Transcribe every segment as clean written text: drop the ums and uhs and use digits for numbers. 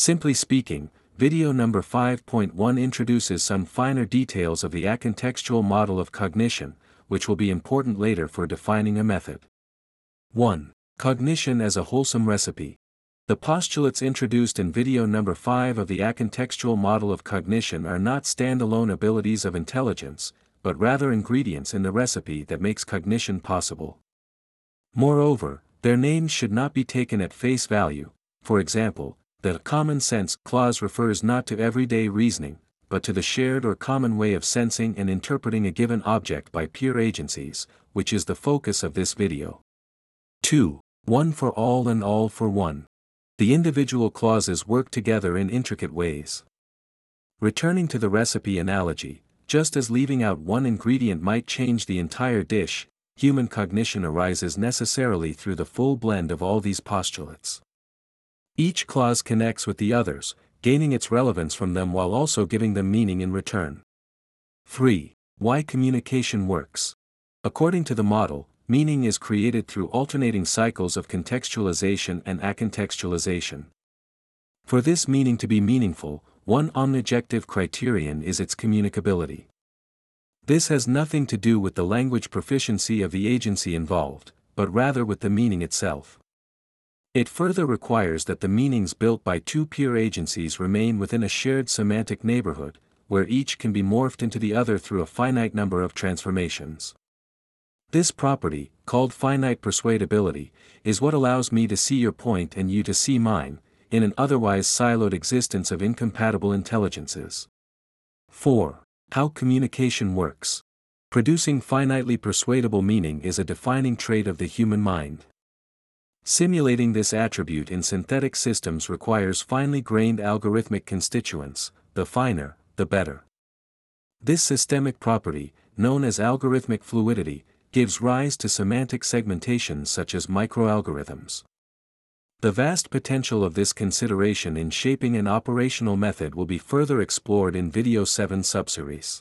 Simply speaking, video number 5.1 introduces some finer details of the acontextual model of cognition, which will be important later for defining a method. 1. Cognition as a wholesome recipe. The postulates introduced in video number 5 of the acontextual model of cognition are not standalone abilities of intelligence, but rather ingredients in the recipe that makes cognition possible. Moreover, their names should not be taken at face value. For example, the common sense clause refers not to everyday reasoning, but to the shared or common way of sensing and interpreting a given object by peer agencies, which is the focus of this video. 2. One for all and all for one. The individual clauses work together in intricate ways. Returning to the recipe analogy, just as leaving out one ingredient might change the entire dish, human cognition arises necessarily through the full blend of all these postulates. Each clause connects with the others, gaining its relevance from them while also giving them meaning in return. 3. Why communication works. According to the model, meaning is created through alternating cycles of contextualization and acontextualization. For this meaning to be meaningful, one omnijective criterion is its communicability. This has nothing to do with the language proficiency of the agency involved, but rather with the meaning itself. It further requires that the meanings built by two peer agencies remain within a shared semantic neighborhood, where each can be morphed into the other through a finite number of transformations. This property, called finite persuadability, is what allows me to see your point and you to see mine, in an otherwise siloed existence of incompatible intelligences. 4. How communication works. Producing finitely persuadable meaning is a defining trait of the human mind. Simulating this attribute in synthetic systems requires finely grained algorithmic constituents, the finer, the better. This systemic property, known as algorithmic fluidity, gives rise to semantic segmentations such as microalgorithms. The vast potential of this consideration in shaping an operational method will be further explored in Video 7 subseries.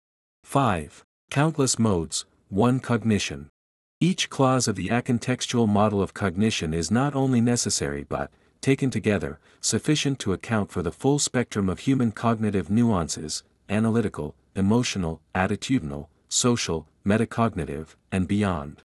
5. Countless modes, one cognition. Each clause of the acontextual model of cognition is not only necessary but, taken together, sufficient to account for the full spectrum of human cognitive nuances, analytical, emotional, attitudinal, social, metacognitive, and beyond.